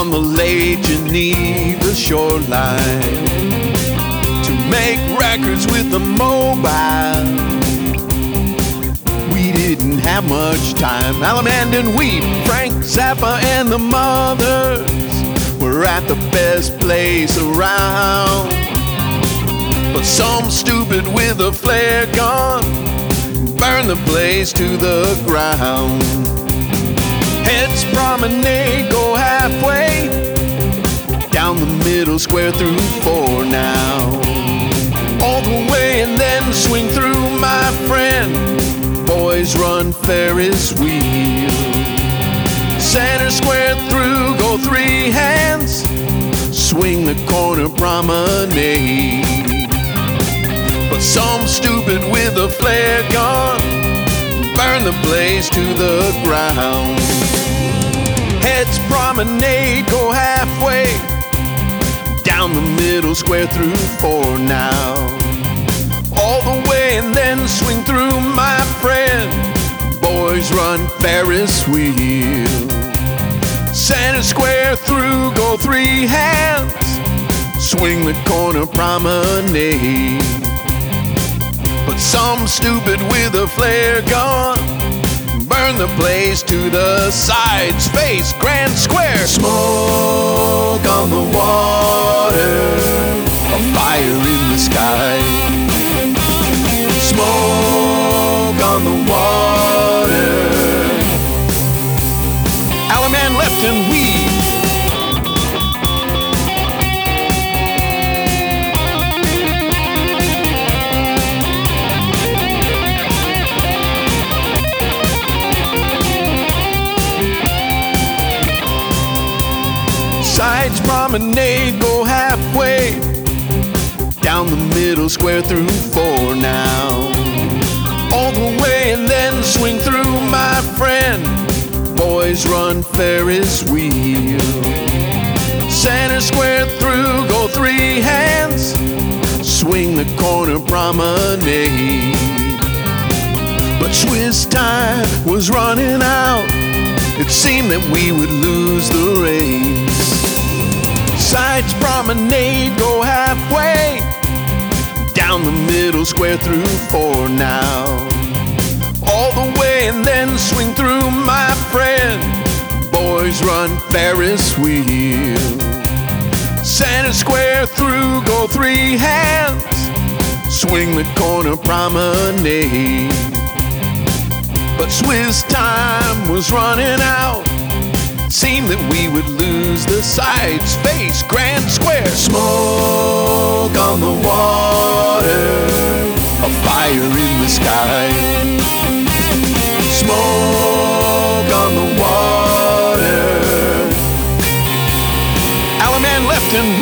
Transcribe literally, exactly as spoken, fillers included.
on the Lake Geneva shoreline to make records with the mobile. We didn't have much time. Allemande and Weep, Frank Zappa and the Mothers were at the best place around. But some stupid with a flare gun burned the place to the ground. Heads promenade, go halfway down the middle square through four now. All the way and then swing through, my friend. Boys run Ferris wheel. Center square through, go three hands. Swing the corner promenade. But some stupid with a flare gun burn the place to the ground. Heads promenade, go halfway down the middle square through four now. All the way and then swing through, my friend. Boys run Ferris wheel. Center square through, go three hands. Swing the corner promenade. But some stupid with a flare gun burn the place to the sides. Face Grand Square. Smoke on the water, a fire in the sky. Smoke on the water. Allemande left and we. Sides promenade, go halfway down the middle square through four now. All the way and then swing through, my friend. Boys run Ferris wheel. Center square through, go three hands. Swing the corner promenade. But Swiss time was running out. It seemed that we would lose the race. Sides promenade, go halfway down the middle square through four now. All the way and then swing through, my friend. Boys run Ferris wheel. Center square through, go three hands. Swing the corner promenade. But Swiss time was running out. Seemed that we would lose the sides. Face Grand Square. Smoke on the water, a fire in the sky. Smoke on the water. Allemande left and